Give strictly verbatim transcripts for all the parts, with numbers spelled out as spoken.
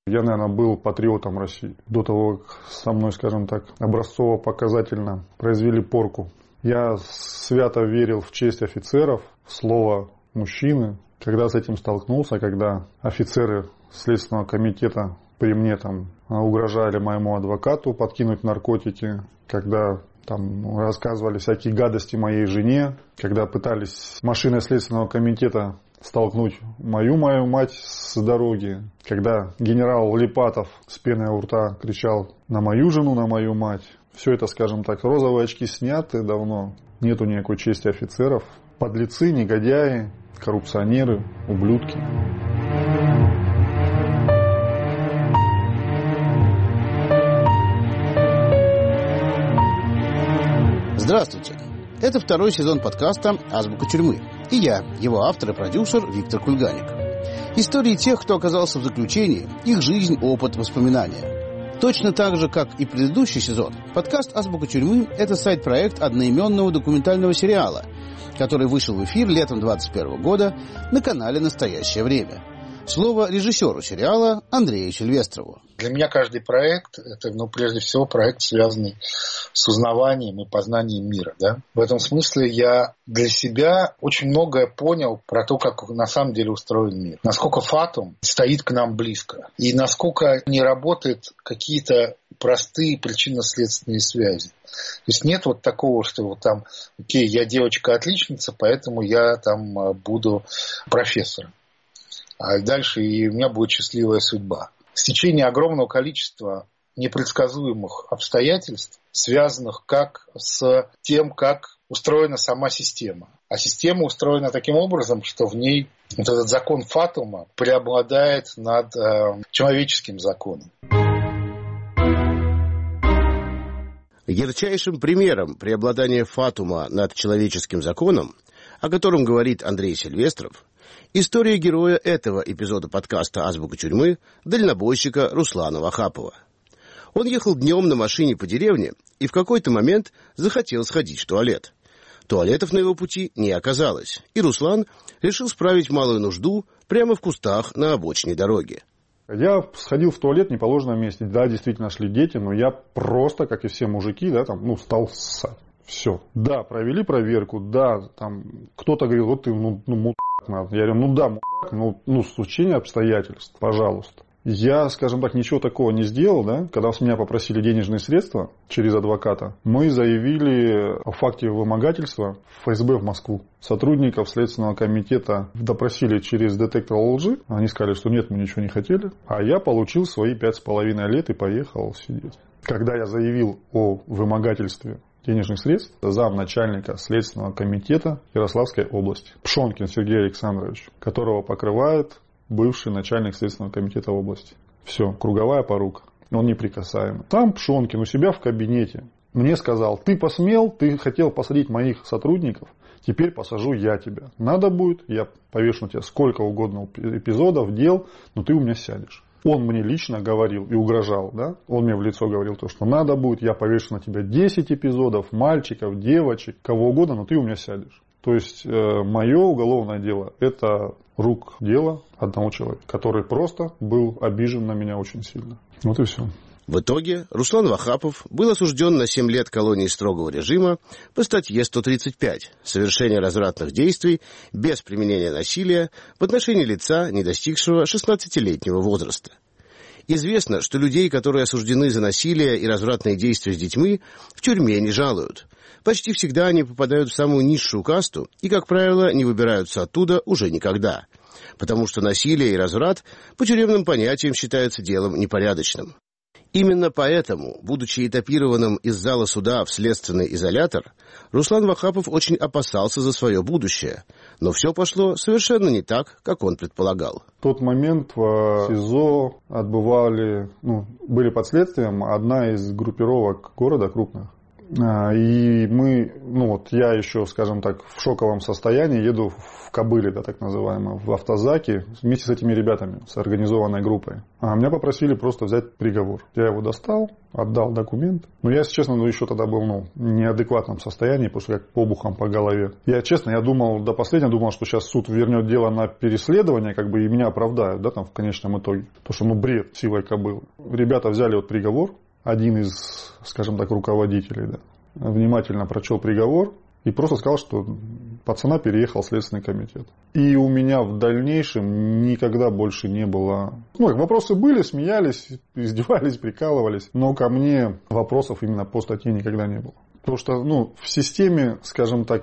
Я, наверное, был патриотом России. До того, как со мной, скажем так, образцово-показательно произвели порку. Я свято верил в честь офицеров, в слово мужчины. Когда с этим столкнулся, когда офицеры Следственного комитета при мне там угрожали моему адвокату подкинуть наркотики, когда там рассказывали всякие гадости моей жене, когда пытались машиной Следственного комитета столкнуть мою мою мать с дороги, когда генерал Липатов с пеной у рта кричал на мою жену, на мою мать. Все это, скажем так, розовые очки сняты давно. Нету никакой чести офицеров. Подлецы, негодяи, коррупционеры, ублюдки. Здравствуйте! Это второй сезон подкаста «Азбука тюрьмы». И я, его автор и продюсер Виктор Кульганик. Истории тех, кто оказался в заключении, их жизнь, опыт, воспоминания. Точно так же, как и предыдущий сезон, подкаст «Азбука тюрьмы» — это сайт-проект одноименного документального сериала, который вышел в эфир летом двадцать первого года на канале «Настоящее время». Слово режиссеру сериала Андрею Сильвестрову. Для меня каждый проект – это, ну, прежде всего, проект, связанный с узнаванием и познанием мира. Да? В этом смысле я для себя очень многое понял про то, как на самом деле устроен мир. Насколько фатум стоит к нам близко. И насколько не работают какие-то простые причинно-следственные связи. То есть нет вот такого, что вот там, окей, я девочка-отличница, поэтому я там буду профессором. А дальше и у меня будет счастливая судьба. Стечение огромного количества непредсказуемых обстоятельств, связанных как с тем, как устроена сама система. А система устроена таким образом, что в ней вот этот закон фатума преобладает над э, человеческим законом. Ярчайшим примером преобладания фатума над человеческим законом, о котором говорит Андрей Сильвестров, история героя этого эпизода подкаста «Азбука тюрьмы» дальнобойщика Руслана Вахапова. Он ехал днем на машине по деревне и в какой-то момент захотел сходить в туалет. Туалетов на его пути не оказалось, и Руслан решил справить малую нужду прямо в кустах на обочине дороги. Я сходил в туалет в неположенном месте. Да, действительно шли дети, но я просто, как и все мужики, да, там, ну, стал ссать. Все. Да, провели проверку, да, там, кто-то говорил, вот ты, ну, ну мудак надо. Я говорю, ну да, мудак, ну, ну, стечение обстоятельств, пожалуйста. Я, скажем так, ничего такого не сделал, да, когда с меня попросили денежные средства через адвоката, мы заявили о факте вымогательства в эф эс бэ в Москву. Сотрудников Следственного комитета допросили через детектор лжи, они сказали, что нет, мы ничего не хотели, а я получил свои пять с половиной лет и поехал сидеть. Когда я заявил о вымогательстве денежных средств, замначальника Следственного комитета Ярославской области Пшонкин Сергей Александрович, которого покрывает бывший начальник Следственного комитета области. Все, круговая порука. Он неприкасаемый. Там Пшонкин у себя в кабинете мне сказал, ты посмел, ты хотел посадить моих сотрудников, теперь посажу я тебя. Надо будет, я повешу на тебя сколько угодно эпизодов, дел, но ты у меня сядешь. Он мне лично говорил и угрожал, да? Он мне в лицо говорил то, что надо будет, я повешу на тебя десять эпизодов, мальчиков, девочек, кого угодно, но ты у меня сядешь. То есть э, мое уголовное дело – это рук дело одного человека, который просто был обижен на меня очень сильно. Вот и все. В итоге Руслан Вахапов был осужден на семь лет колонии строгого режима по статье сто тридцать пять «Совершение развратных действий без применения насилия в отношении лица, не достигшего шестнадцатилетнего возраста». Известно, что людей, которые осуждены за насилие и развратные действия с детьми, в тюрьме не жалуют. Почти всегда они попадают в самую низшую касту и, как правило, не выбираются оттуда уже никогда. Потому что насилие и разврат по тюремным понятиям считаются делом непорядочным. Именно поэтому, будучи этапированным из зала суда в следственный изолятор, Руслан Вахапов очень опасался за свое будущее. Но все пошло совершенно не так, как он предполагал. В тот момент в СИЗО отбывали, ну, были под следствием одна из группировок города крупных. И мы, ну вот я еще, скажем так, в шоковом состоянии еду в кобыле, да, так называемой, в автозаке вместе с этими ребятами, с организованной группой. А меня попросили просто взять приговор. Я его достал, отдал документ. Но я, если честно, ну, еще тогда был ну, в неадекватном состоянии, потому что как обухом по голове. Я, честно, я думал, до последнего думал, что сейчас суд вернет дело на переследование, как бы и меня оправдают, да, там в конечном итоге. Потому что, ну, бред силой кобылы. Ребята взяли вот приговор. Один из, скажем так, руководителей, да, внимательно прочел приговор и просто сказал, что пацана переехал в Следственный комитет. И у меня в дальнейшем никогда больше не было... Ну, вопросы были, смеялись, издевались, прикалывались, но ко мне вопросов именно по статье никогда не было. Потому что, ну, в системе, скажем так,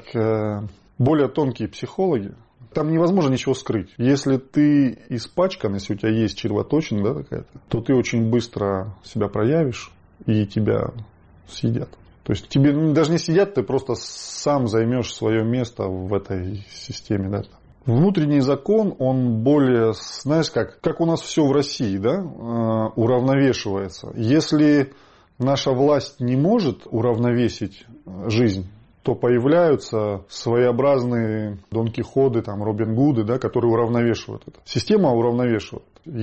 более тонкие психологи, там невозможно ничего скрыть. Если ты испачкан, если у тебя есть червоточина, да, какая-то, то ты очень быстро себя проявишь, и тебя съедят. То есть тебе даже не съедят, ты просто сам займешь свое место в этой системе. Да. Внутренний закон, он более, знаешь, как, как у нас все в России, да, уравновешивается. Если наша власть не может уравновесить жизнь, то появляются своеобразные Дон Кихоты, там, Робин Гуды, да, которые уравновешивают это. Система уравновешивает.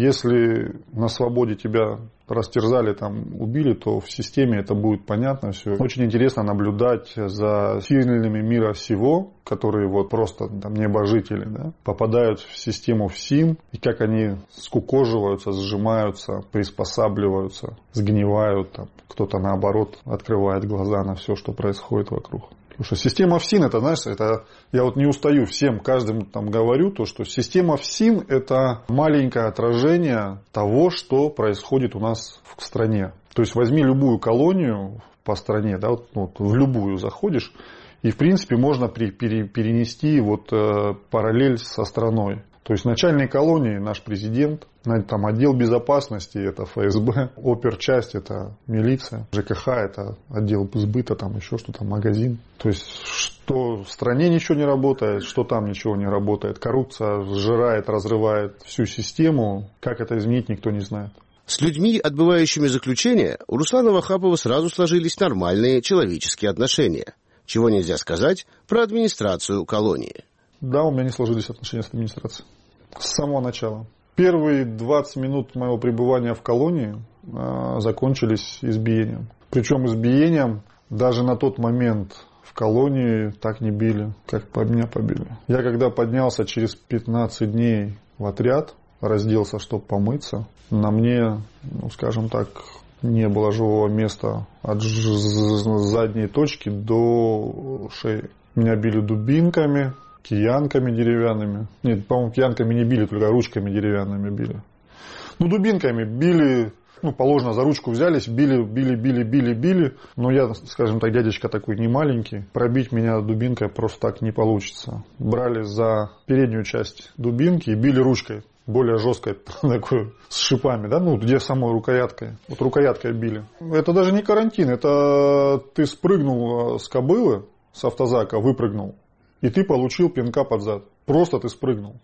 Если на свободе тебя растерзали, там, убили, то в системе это будет понятно все. Очень интересно наблюдать за сильными мира всего, которые вот просто там, небожители, да, попадают в систему ФСИН, и как они скукоживаются, сжимаются, приспосабливаются, сгнивают. Там. Кто-то, наоборот, открывает глаза на все, что происходит вокруг. Потому что система ФСИН, это, знаешь, это, я вот не устаю всем, каждым там говорю, то, что система ФСИН это маленькое отражение того, что происходит у нас в стране. То есть возьми любую колонию по стране, да, вот, вот, в любую заходишь, и в принципе можно при, пере, перенести вот, э, параллель со страной. То есть в начальной колонии наш президент, там отдел безопасности это эф эс бэ, оперчасть это милиция, ЖКХ это отдел сбыта, там еще что-то, магазин. То есть что в стране ничего не работает, что там ничего не работает. Коррупция сжирает, разрывает всю систему. Как это изменить, никто не знает. С людьми, отбывающими заключение, у Руслана Вахапова сразу сложились нормальные человеческие отношения. Чего нельзя сказать про администрацию колонии. Да, у меня не сложились отношения с администрацией. С самого начала. Первые двадцать минут моего пребывания в колонии э, закончились избиением. Причем избиением даже на тот момент в колонии так не били, как по меня побили. Я когда поднялся через пятнадцать дней в отряд, разделся, чтобы помыться, на мне, ну, скажем так, не было живого места от задней точки до шеи. Меня били дубинками, киянками деревянными. Нет, по-моему, киянками не били, только ручками деревянными били. Ну, дубинками били, ну, положено, за ручку взялись, били, били, били, били, били. Но я, скажем так, дядечка такой не маленький. Пробить меня дубинкой просто так не получится. Брали за переднюю часть дубинки и били ручкой. Более жесткой, такой, с шипами, да, ну, где самой рукояткой. Вот рукояткой били. Это даже не карантин, это ты спрыгнул с кобылы, с автозака, выпрыгнул. И ты получил пинка под зад. Просто ты спрыгнул.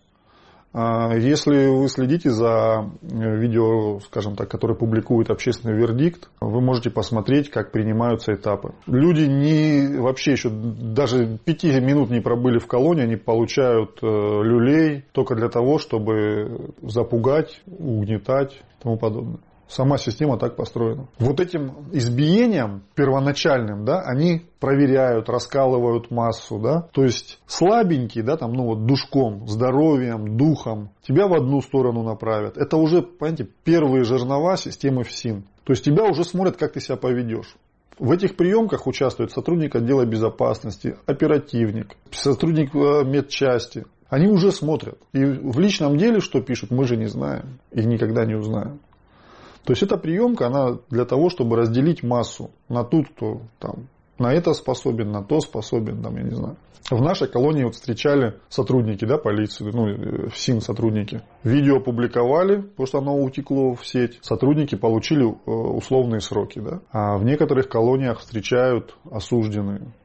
Если вы следите за видео, скажем так, которое публикует общественный вердикт, вы можете посмотреть, как принимаются этапы. Люди не, вообще еще даже пяти минут не пробыли в колонии, они получают люлей только для того, чтобы запугать, угнетать и тому подобное. Сама система так построена. Вот этим избиением первоначальным, да, они проверяют, раскалывают массу, да. То есть слабенький, да, там, ну вот душком, здоровьем, духом тебя в одну сторону направят. Это уже, понимаете, первые жернова системы ФСИН. То есть тебя уже смотрят, как ты себя поведешь. В этих приемках участвует сотрудник отдела безопасности, оперативник, сотрудник медчасти. Они уже смотрят. И в личном деле что пишут, мы же не знаем и никогда не узнаем. То есть эта приемка, она для того, чтобы разделить массу на ту, кто там, на это способен, на то способен, там, я не знаю. В нашей колонии вот встречали сотрудники, да, полиции, ну, ФСИН сотрудники. Видео опубликовали, потому что оно утекло в сеть. Сотрудники получили условные сроки, да. А в некоторых колониях встречают осужденные.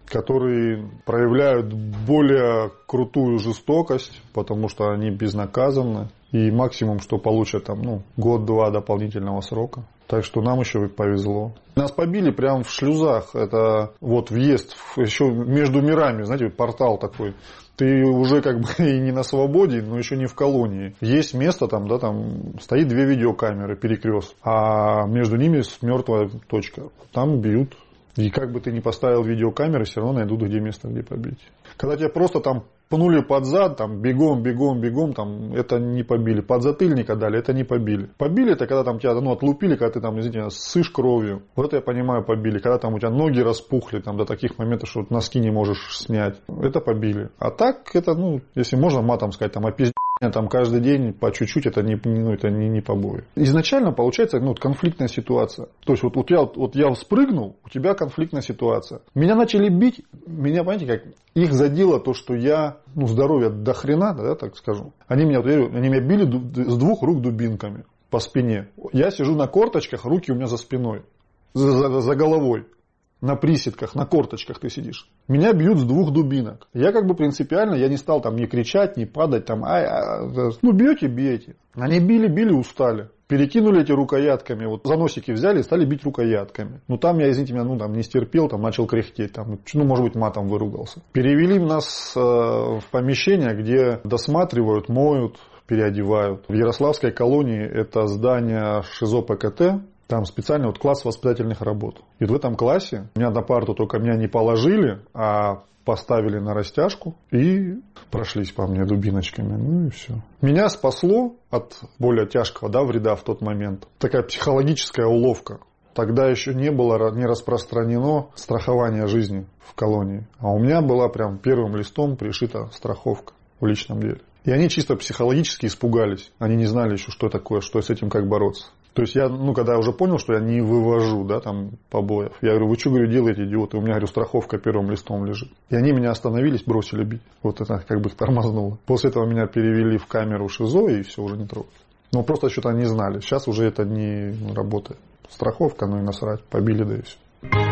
которые проявляют более крутую жестокость, потому что они безнаказанны. И максимум, что получат, там, ну, год-два дополнительного срока. Так что нам еще повезло. Нас побили прямо в шлюзах. Это вот въезд еще между мирами, знаете, портал такой. Ты уже как бы и не на свободе, но еще не в колонии. Есть место, там, да, там стоит две видеокамеры, перекрест, а между ними мертвая точка. Там бьют. И как бы ты ни поставил видеокамеры, все равно найдут, где место, где побить. Когда тебя просто там пнули под зад, там, бегом, бегом, бегом, там, это не побили. Подзатыльника дали, это не побили. Побили, это когда там тебя, ну, отлупили, когда ты там, извините, ссышь кровью. Вот это я понимаю, побили. Когда там у тебя ноги распухли, там, до таких моментов, что носки не можешь снять. Это побили. А так, это, ну, если можно матом сказать, там, опиздение, там, каждый день по чуть-чуть, это не, ну, это не, не побои. Изначально получается, ну, конфликтная ситуация. То есть, вот, вот, я, вот я спрыгнул, у тебя конфликтная ситуация. Меня начали бить, меня, понимаете, как, их задело то, что я, ну, здоровье до хрена, да, так скажу. Они меня, они меня били с двух рук дубинками по спине. Я сижу на корточках, руки у меня за спиной, за, за, за головой. На приседках, на корточках ты сидишь. Меня бьют с двух дубинок. Я как бы принципиально, я не стал там ни кричать, ни падать, там, ай, ай, ну бьете, бейте. Они били, били, устали. Перекинули эти рукоятками, вот за носики взяли и стали бить рукоятками. Ну там я, извините меня, ну там не стерпел, там начал кряхтеть, там, ну может быть матом выругался. Перевели нас э, в помещение, где досматривают, моют, переодевают. В Ярославской колонии это здание ШИЗО ПКТ. Там специальный вот класс воспитательных работ. И вот в этом классе меня на парту только меня не положили, а поставили на растяжку и прошлись по мне дубиночками. Ну и все. Меня спасло от более тяжкого, да, вреда в тот момент. Такая психологическая уловка. Тогда еще не было, не распространено страхование жизни в колонии. А у меня была прям первым листом пришита страховка в личном деле. И они чисто психологически испугались. Они не знали еще, что такое, что с этим как бороться. То есть я, ну, когда я уже понял, что я не вывожу, да, там, побоев, я говорю, вы что, говорю, делаете, идиоты? У меня, говорю, страховка первым листом лежит. И они меня остановились, бросили бить. Вот это как бы их тормознуло. После этого меня перевели в камеру ШИЗО, и все, уже не трогали. Ну, просто что-то они знали. Сейчас уже это не работает. Страховка, ну и насрать, побили, да и все.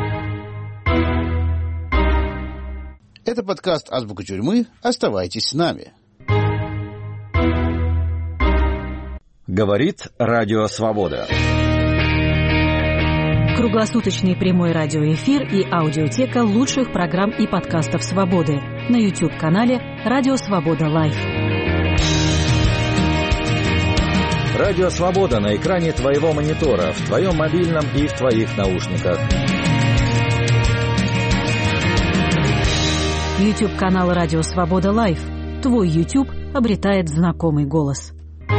Это подкаст «Азбука тюрьмы». Оставайтесь с нами. Говорит Радио Свобода. Круглосуточный прямой радиоэфир и аудиотека лучших программ и подкастов «Свободы» на YouTube-канале «Радио Свобода Лайв». Радио Свобода на экране твоего монитора, в твоем мобильном и в твоих наушниках. YouTube-канал «Радио Свобода Лайв». Твой YouTube обретает знакомый голос.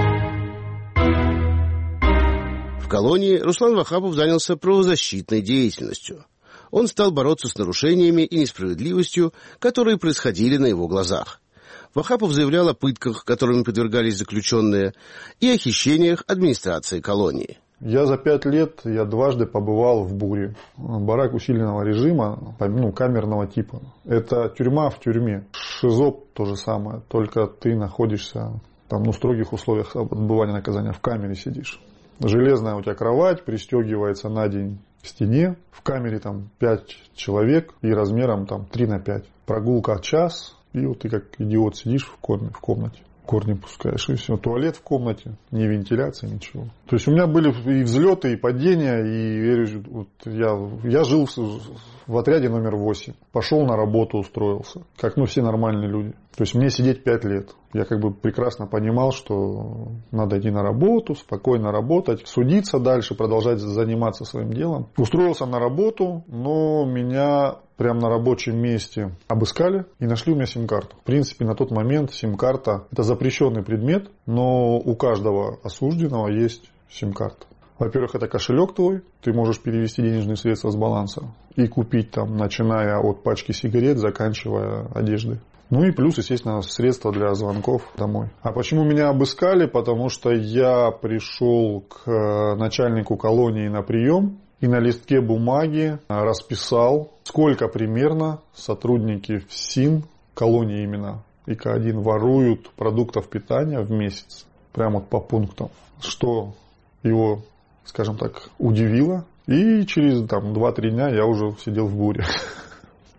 В колонии Руслан Вахапов занялся правозащитной деятельностью. Он стал бороться с нарушениями и несправедливостью, которые происходили на его глазах. Вахапов заявлял о пытках, которыми подвергались заключенные, и о хищениях администрации колонии. Я за пять лет, я дважды побывал в Буре. Барак усиленного режима, ну, камерного типа. Это тюрьма в тюрьме. ШИЗО то же самое, только ты находишься там, ну, в строгих условиях отбывания наказания, в камере сидишь. Железная у тебя кровать, пристегивается на день к стене. В камере там пять человек и размером там три на пять. Прогулка час, и вот ты как идиот сидишь в комнате. В комнате. Корни пускаешь, и все. Туалет в комнате, ни вентиляции, ничего. То есть у меня были и взлеты, и падения, и вот я, я жил в, в отряде номер восемь. Пошел на работу, устроился. Как ну, все нормальные люди. То есть мне сидеть пять лет. Я как бы прекрасно понимал, что надо идти на работу, спокойно работать, судиться дальше, продолжать заниматься своим делом. Устроился на работу, но меня прямо на рабочем месте обыскали и нашли у меня сим-карту. В принципе, на тот момент сим-карта – это запрещенный предмет, но у каждого осужденного есть сим-карта. Во-первых, это кошелек твой, ты можешь перевести денежные средства с баланса и купить там, начиная от пачки сигарет, заканчивая одеждой. Ну и плюс, естественно, средства для звонков домой. А почему меня обыскали? Потому что я пришел к начальнику колонии на прием и на листке бумаги расписал, сколько примерно сотрудники ФСИН, колонии именно, И К один, воруют продуктов питания в месяц. Прямо вот по пунктам. Что его, скажем так, удивило. И через там, два-три дня я уже сидел в Буре.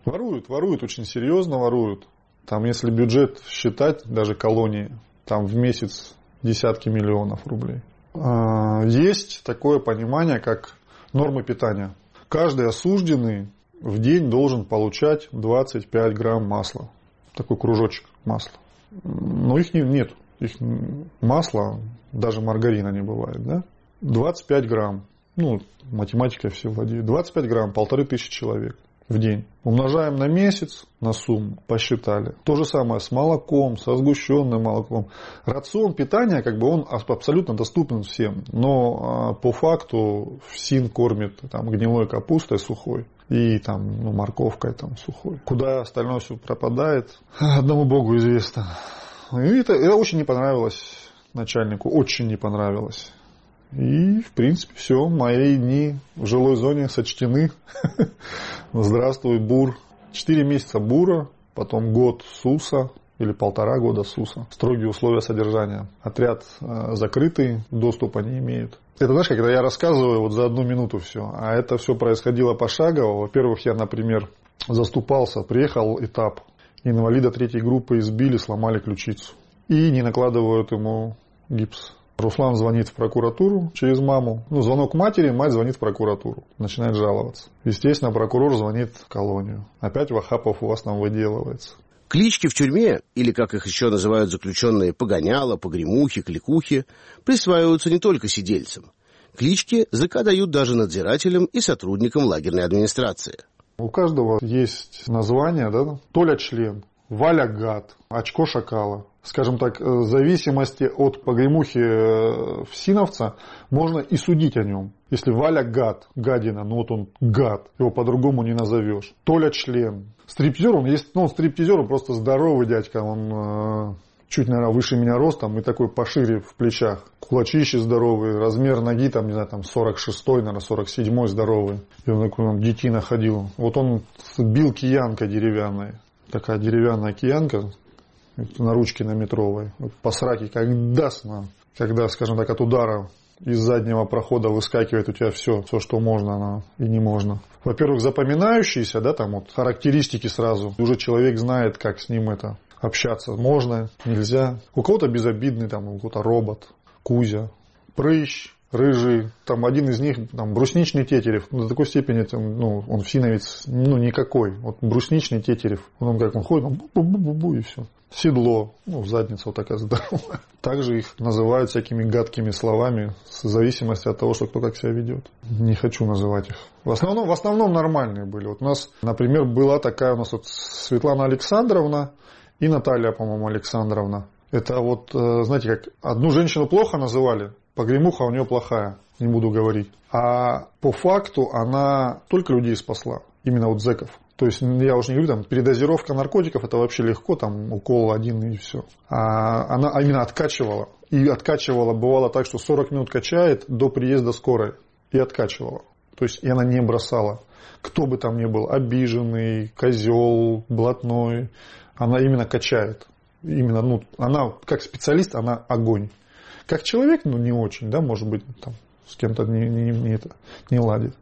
Воруют, воруют, очень серьезно воруют. Там, если бюджет считать, даже колонии, там в месяц десятки миллионов рублей. Есть такое понимание, как нормы питания. Каждый осужденный в день должен получать двадцать пять грамм масла. Такой кружочек масла. Но их нет. Их масла, даже маргарина не бывает. Да? двадцать пять грамм. Ну, математика все владеет. двадцать пять грамм, полторы тысячи человек в день. Умножаем на месяц, на сумму, посчитали. То же самое с молоком, со сгущенным молоком. Рацион питания, как бы он абсолютно доступен всем. Но а, по факту ФСИН кормит там, гнилой капустой сухой и там, ну, морковкой там, сухой. Куда остальное все пропадает, одному Богу известно. И это, это очень не понравилось начальнику, очень не понравилось. И, в принципе, все, мои дни в жилой зоне сочтены. Здравствуй, БУР. Четыре месяца БУРа, потом год СУСа, или полтора года СУСа. Строгие условия содержания. Отряд э, закрытый, доступа не имеет. Это, знаешь, когда я рассказываю вот за одну минуту все, а это все происходило пошагово. Во-первых, я, например, заступался, приехал этап. Инвалида третьей группы избили, сломали ключицу. И не накладывают ему гипс. Руслан звонит в прокуратуру через маму. Ну, звонок матери, мать звонит в прокуратуру. Начинает жаловаться. Естественно, прокурор звонит в колонию. Опять Вахапов у вас там выделывается. Клички в тюрьме, или, как их еще называют заключенные, погоняла, погремухи, кликухи, присваиваются не только сидельцам. Клички ЗК дают даже надзирателям и сотрудникам лагерной администрации. У каждого есть название, да? Толя член, Валя гад, очко шакала. Скажем так, в зависимости от погремухи ФСИНовца можно и судить о нем. Если Валя гад, гадина, ну вот он гад, его по-другому не назовешь. Толя член. Стриптизер, он есть, ну он стриптизер, он просто здоровый дядька, он э, чуть, наверное, выше меня ростом и такой пошире в плечах. Кулачище здоровый, размер ноги, там, не знаю, там сорок шестой, наверное, сорок седьмой здоровый. И он такой, он детина ходил. Вот он бил киянкой деревянной. Такая деревянная киянка на ручке на метровой. Вот по сраке как даст нам. Когда, скажем так, от удара из заднего прохода выскакивает у тебя все, все, что можно, но и не можно. Во-первых, запоминающиеся, да, там вот характеристики сразу. Уже человек знает, как с ним это общаться. Можно, нельзя. У кого-то безобидный, там, у кого-то робот, Кузя, прыщ, рыжий, там один из них, там, брусничный Тетерев, до такой степени, там, ну, он ФСИНовец, ну, никакой. Вот брусничный Тетерев, он как он ходит, он бу-бу-бу-бу и все. Седло, ну, задница вот такая здоровая. Также их называют всякими гадкими словами, в зависимости от того, что кто как себя ведет. Не хочу называть их. В основном, в основном нормальные были. Вот у нас, например, была такая у нас вот Светлана Александровна и Наталья, по-моему, Александровна. Это вот, знаете, как одну женщину плохо называли, погремуха у нее плохая, не буду говорить. А по факту она только людей спасла, именно вот зэков. То есть, я уже не говорю, там, передозировка наркотиков, это вообще легко, там, укол один и все. А она именно откачивала. И откачивала, бывало так, что сорок минут качает до приезда скорой. И откачивала. То есть, и она не бросала. Кто бы там ни был, обиженный, козел, блатной, она именно качает. Именно, ну, она, как специалист, она огонь. Как человек, ну, не очень, да, может быть, там, с кем-то не, не, не, это, не ладит.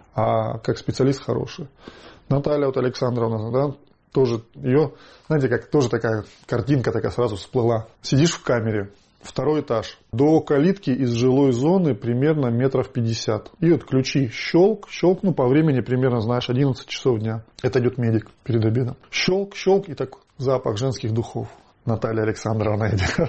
А как специалист хороший. Наталья вот Александровна, да, тоже ее, знаете, как тоже такая картинка такая сразу всплыла. Сидишь в камере, второй этаж, до калитки из жилой зоны примерно метров пятьдесят. И вот ключи щелк, щелк, ну по времени примерно, знаешь, одиннадцать часов дня. Это идет медик перед обедом. Щелк, щелк и так запах женских духов. Наталья Александровна идет.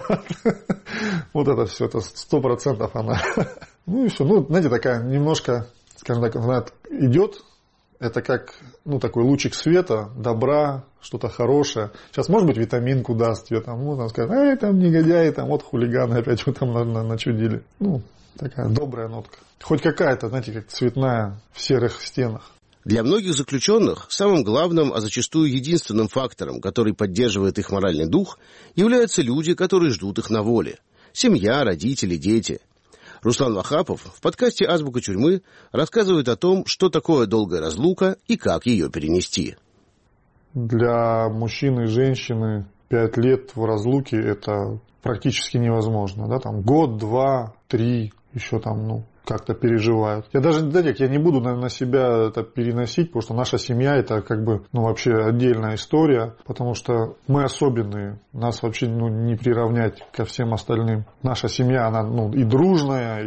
Вот это все, это сто процентов она. Ну и все, ну знаете, такая немножко, скажем так, она идет. Это как, ну, такой лучик света, добра, что-то хорошее. Сейчас, может быть, витаминку даст тебе, там, ну, там сказать, эй, там, негодяи, там, вот хулиганы опять вот там начудили. Ну, такая добрая нотка. Хоть какая-то, знаете, как цветная в серых стенах. Для многих заключенных самым главным, а зачастую единственным фактором, который поддерживает их моральный дух, являются люди, которые ждут их на воле. Семья, родители, дети. Руслан Вахапов в подкасте «Азбука тюрьмы» рассказывает о том, что такое долгая разлука и как ее перенести. Для мужчины и женщины пять лет в разлуке – это практически невозможно. Да? Там год, два, три, еще там, ну, как-то переживают. Я даже, Дадик, я не буду на, на себя это переносить, потому что наша семья это как бы, ну, вообще отдельная история, потому что мы особенные, нас вообще, ну, не приравнять ко всем остальным. Наша семья, она, ну, и дружная,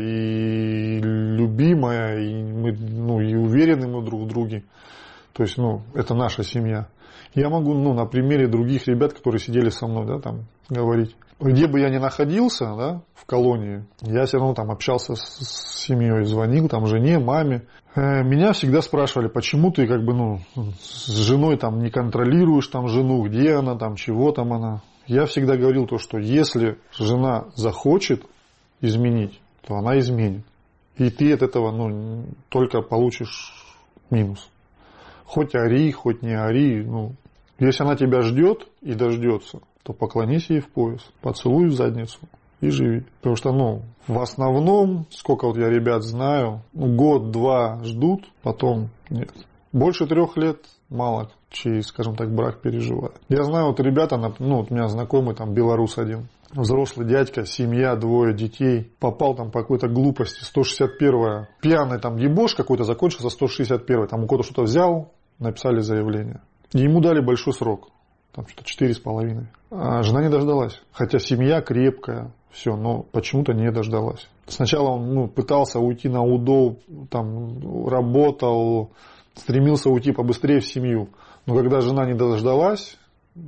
и любимая, и мы, ну, и уверены мы друг в друге. То есть, ну, это наша семья. Я могу, ну, на примере других ребят, которые сидели со мной, да, там, говорить. Где бы я ни находился, да, в колонии, я все равно там общался с, с семьей, звонил там жене, маме. Э, меня всегда спрашивали, почему ты как бы, ну, с женой там не контролируешь там жену, где она там, чего там она. Я всегда говорил то, что если жена захочет изменить, то она изменит. И ты от этого, ну, только получишь минус. Хоть ори, хоть не ори, ну, если она тебя ждет и дождется, то поклонись ей в пояс, поцелуй в задницу и живи. Потому что, ну, в основном, сколько вот я ребят знаю, ну, год-два ждут, потом нет. Больше трех лет мало чей, скажем так, брак переживает. Я знаю, вот ребята, ну, вот у меня знакомый там белорус один, взрослый дядька, семья, двое детей, попал там по какой-то глупости, сто шестьдесят первая, пьяный там ебош какой-то закончился, сто шестьдесят первая, там у кого-то что-то взял, написали заявление. И ему дали большой срок. Там что-то четыре с половиной. А жена не дождалась. Хотя семья крепкая, все, но почему-то не дождалась. Сначала он, ну, пытался уйти на УДО, там, работал, стремился уйти побыстрее в семью. Но когда жена не дождалась,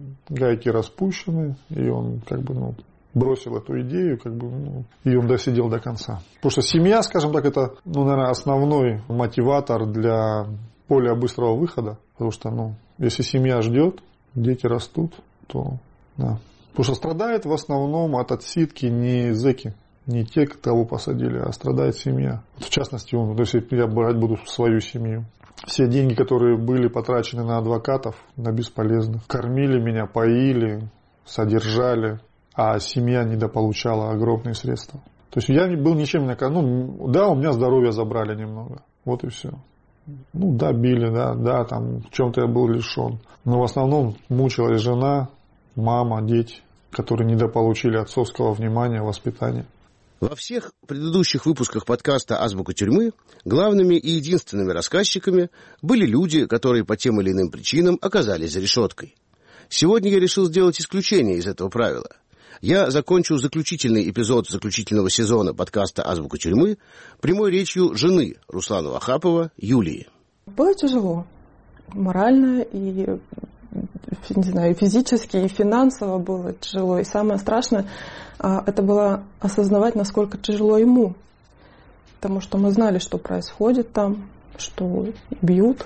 гайки распущены, и он как бы, ну, бросил эту идею, как бы, ну, и он досидел до конца. Потому что семья, скажем так, это, ну, наверное, основной мотиватор для более быстрого выхода. Потому что, ну, если семья ждет, дети растут, то да. Потому что страдает в основном от отсидки не зэки, не те, кого посадили, а страдает семья. В частности, он, то есть я брать буду свою семью. Все деньги, которые были потрачены на адвокатов, на бесполезных. Кормили меня, поили, содержали, а семья недополучала огромные средства. То есть я был ничем не наказан. Ну, да, у меня здоровье забрали немного. Вот и все. Ну, да, били, да, да, там в чем-то я был лишен. Но в основном мучилась жена, мама, дети, которые недополучили отцовского внимания, воспитания. Во всех предыдущих выпусках подкаста «Азбука тюрьмы» главными и единственными рассказчиками были люди, которые по тем или иным причинам оказались за решеткой. Сегодня я решил сделать исключение из этого правила. Я закончу заключительный эпизод заключительного сезона подкаста «Азбука тюрьмы» прямой речью жены Руслана Вахапова, Юлии. Было тяжело. Морально и, не знаю, физически, и финансово было тяжело. И самое страшное, это было осознавать, насколько тяжело ему. Потому что мы знали, что происходит там, что бьют.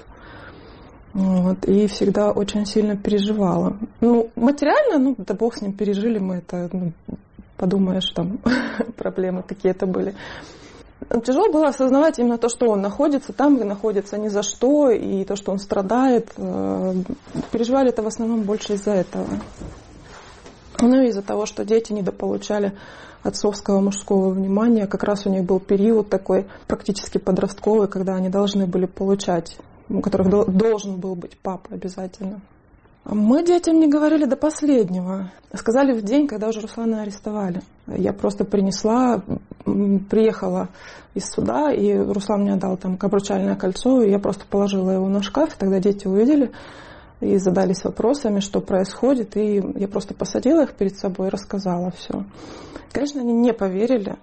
Вот, и всегда очень сильно переживала. Ну, материально, ну, да бог с ним, пережили мы это, ну, подумаешь, там, проблемы какие-то были. Тяжело было осознавать именно то, что он находится там, где находится ни за что, и то, что он страдает. Переживали это в основном больше из-за этого. Ну, и из-за того, что дети недополучали отцовского мужского внимания. Как раз у них был период такой практически подростковый, когда они должны были получать, у которых должен был быть папа обязательно. Мы детям не говорили до последнего. Сказали в день, когда уже Руслана арестовали. Я просто принесла, приехала из суда, и Руслан мне дал там обручальное кольцо, и я просто положила его на шкаф. Тогда дети увидели и задались вопросами, что происходит. И я просто посадила их перед собой и рассказала все. Конечно, они не поверили.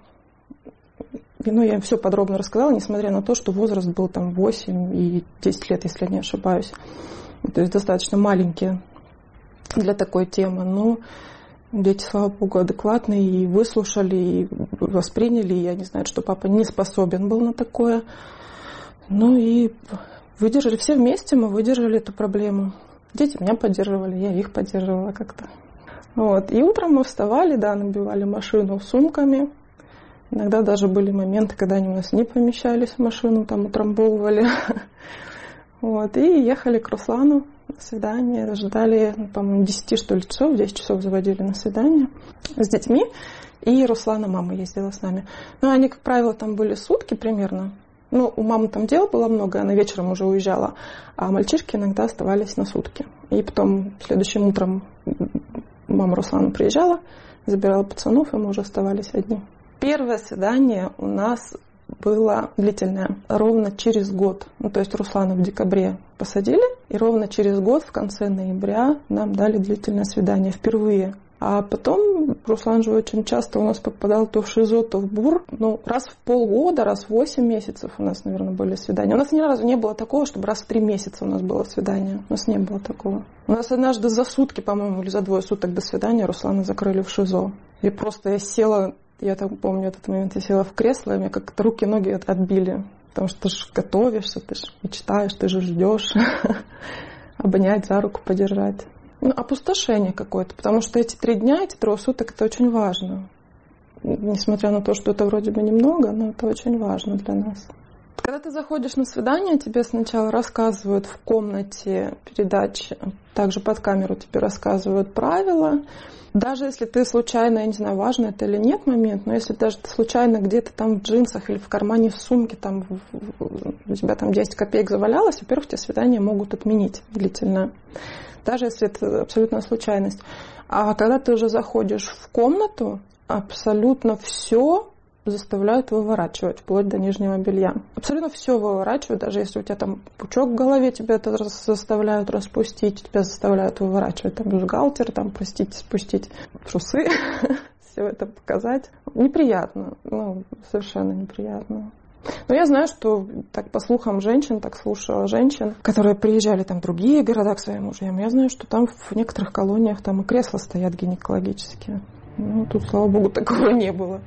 Ну, я им все подробно рассказала, несмотря на то, что возраст был там восемь и десять лет, если я не ошибаюсь. То есть достаточно маленькие для такой темы. Но дети, слава богу, адекватные и выслушали, и восприняли. И они знают, что папа не способен был на такое. Ну и выдержали. Все вместе мы выдержали эту проблему. Дети меня поддерживали, я их поддерживала как-то. Вот. И утром мы вставали, да, набивали машину сумками. Иногда даже были моменты, когда они у нас не помещались в машину, там утрамбовывали. Вот. И ехали к Руслану на свидание. Ждали, по-моему, десять, что ли, часов. В десять часов заводили на свидание с детьми. И Руслана мама ездила с нами. Ну, они, как правило, там были сутки примерно. Ну, у мамы там дел было много, она вечером уже уезжала. А мальчишки иногда оставались на сутки. И потом следующим утром мама Руслана приезжала, забирала пацанов, и мы уже оставались одни. Первое свидание у нас была длительная. Ровно через год, ну то есть Руслана в декабре посадили, и ровно через год, в конце ноября, нам дали длительное свидание впервые. А потом Руслан же очень часто у нас попадал то в ШИЗО, то в БУР. Ну, раз в полгода, раз в восемь месяцев у нас, наверное, были свидания. У нас ни разу не было такого, чтобы раз в три месяца у нас было свидание. У нас не было такого. У нас однажды за сутки, по-моему, или за двое суток до свидания Руслана закрыли в ШИЗО. И просто я села, я так помню этот момент, я села в кресло, и мне как-то руки и ноги отбили. Потому что ты же готовишься, ты же мечтаешь, ты же ждешь обнять, за руку подержать. Ну, опустошение какое-то, потому что эти три дня, эти трое суток, это очень важно. Несмотря на то, что это вроде бы немного, но это очень важно для нас. Когда ты заходишь на свидание, тебе сначала рассказывают в комнате передачи, также под камеру тебе рассказывают правила. Даже если ты случайно, я не знаю, важно это или нет момент, но если даже ты случайно где-то там в джинсах или в кармане в сумке, там, у тебя там десять копеек завалялось, во-первых, тебе свидание могут отменить длительно. Даже если это абсолютная случайность. А когда ты уже заходишь в комнату, абсолютно все заставляют выворачивать, вплоть до нижнего белья. Абсолютно все выворачивают, даже если у тебя там пучок в голове, тебя это заставляют распустить, тебя заставляют выворачивать там бюстгальтер, там простите, спустить трусы, все это показать. Неприятно, ну, совершенно неприятно. Но я знаю, что так по слухам женщин, так слушала женщин, которые приезжали там в другие города к своим мужьям. Я знаю, что там в некоторых колониях там и кресла стоят гинекологические. Ну, тут, слава богу, такого не было.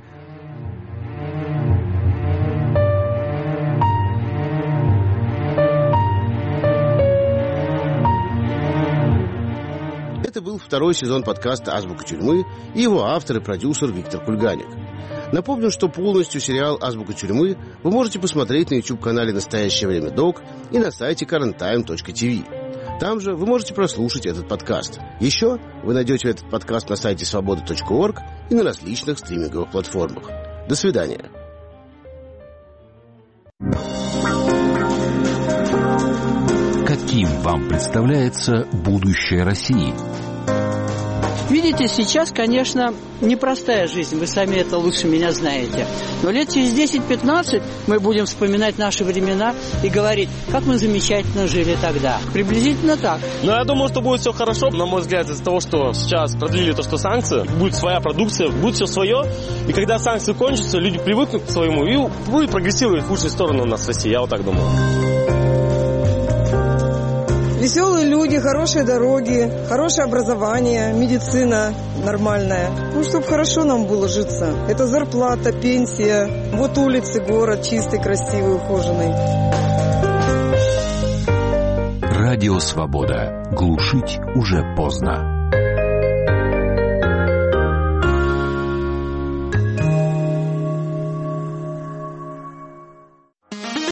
Это был второй сезон подкаста «Азбука тюрьмы» и его автор и продюсер Виктор Кульганик. Напомню, что полностью сериал «Азбука тюрьмы» вы можете посмотреть на YouTube-канале «Настоящее время док» и на сайте current time точка ти ви. Там же вы можете прослушать этот подкаст. Еще вы найдете этот подкаст на сайте свобода точка орг и на различных стриминговых платформах. До свидания. Каким вам представляется будущее России? Видите, сейчас, конечно, непростая жизнь, вы сами это лучше меня знаете. Но лет через десять-пятнадцать мы будем вспоминать наши времена и говорить, как мы замечательно жили тогда. Приблизительно так. Но я думаю, что будет все хорошо, на мой взгляд, из-за того, что сейчас продлили то, что санкции, будет своя продукция, будет все свое. И когда санкции кончатся, люди привыкнут к своему и будет прогрессировать в лучшую сторону у нас в России, я вот так думаю. Веселые люди, хорошие дороги, хорошее образование, медицина нормальная. Ну, чтобы хорошо нам было житься. Это зарплата, пенсия. Вот улицы, город чистый, красивый, ухоженный. Радио «Свобода». Глушить уже поздно.